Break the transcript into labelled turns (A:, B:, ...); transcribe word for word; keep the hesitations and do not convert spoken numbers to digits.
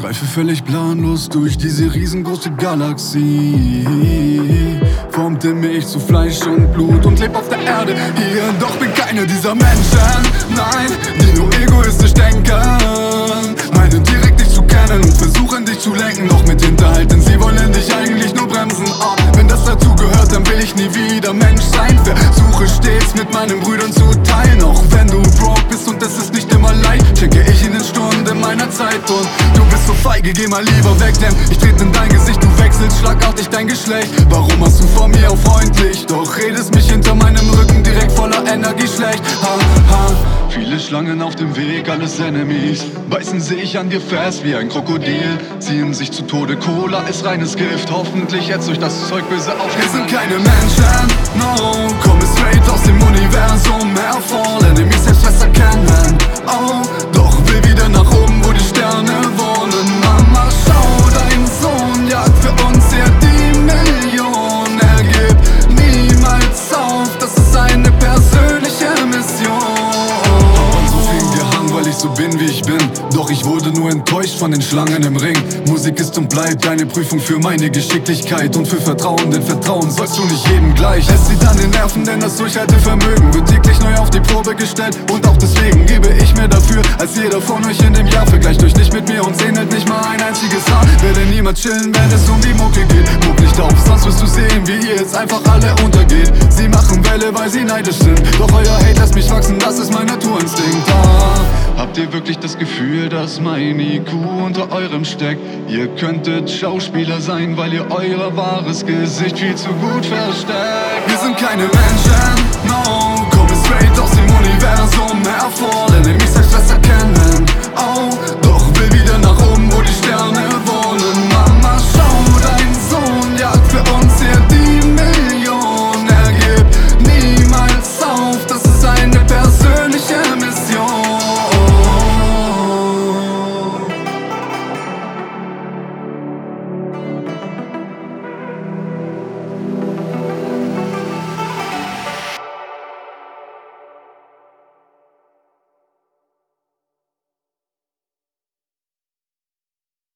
A: Streife völlig planlos durch diese riesengroße Galaxie. Formte mich zu Fleisch und Blut und leb auf der Erde hier. Doch bin keiner dieser Menschen, nein, die nur egoistisch denken. Meinen direkt dich zu kennen und versuchen dich zu lenken. Doch mit Hinterhalt, denn sie wollen dich eigentlich nur bremsen. Oh, wenn das dazu gehört, dann will ich nie wieder Mensch sein. Versuche stets mit meinen Brüdern zu teilen. Auch wenn du broke bist und es ist nicht immer leicht, schenke ich ihnen Stunden meiner Zeit. Und du bist so feige, geh mal lieber weg, denn ich trete in dein Gesicht, du wechselst schlagartig dein Geschlecht. Warum hast du vor mir auch freundlich, doch redest mich hinter meinem Rücken direkt voller Energie schlecht. Ha, ha. Viele Schlangen auf dem Weg, alles Enemies, beißen sich an dir fest wie ein Krokodil, ziehen sich zu Tode, Cola ist reines Gift. Hoffentlich jetzt durch das Zeug böse auf. Wir sind keine Menschen, no, komme straight aus dem Universum hervor, lerne mich selbst besser kennen. Oh, doch will wieder nach oben, wo die Sterne wohnen. Mama, schau, dein Sohn jagt für uns hier die Million. Er gibt niemals auf, das ist eine persönliche Mission. Weil ich so bin, wie ich bin, doch ich wurde nur enttäuscht von den Schlangen im Ring. Musik ist und bleibt eine Prüfung für meine Geschicklichkeit und für Vertrauen, denn Vertrauen sollst du nicht jedem gleich. Es zieht an den Nerven, denn das Durchhaltevermögen wird täglich neu auf die Probe gestellt. Und auch deswegen gebe ich mir dafür, als jeder von euch in dem Jahr. Vergleicht euch nicht mit mir und ähnelt nicht mal ein einziges Haar. Werde niemals chillen, wenn es um die Mucke geht. Muck nicht auf, sonst wirst du sehen, wie ihr jetzt einfach alle untergeht. Sie machen Welle, weil sie neidisch sind, doch euer Hate lässt mich wachsen, das ist mein Naturinstinkt. Ah. Habt ihr wirklich das Gefühl, dass mein I Q unter eurem steckt? Ihr könntet Schauspieler sein, weil ihr euer wahres Gesicht viel zu gut versteckt. Wir sind keine Menschen, no, komme straight aus dem Universum hervor, lerne mich selbst besser kennen. Oh, doch will wieder nach oben, wo die Sterne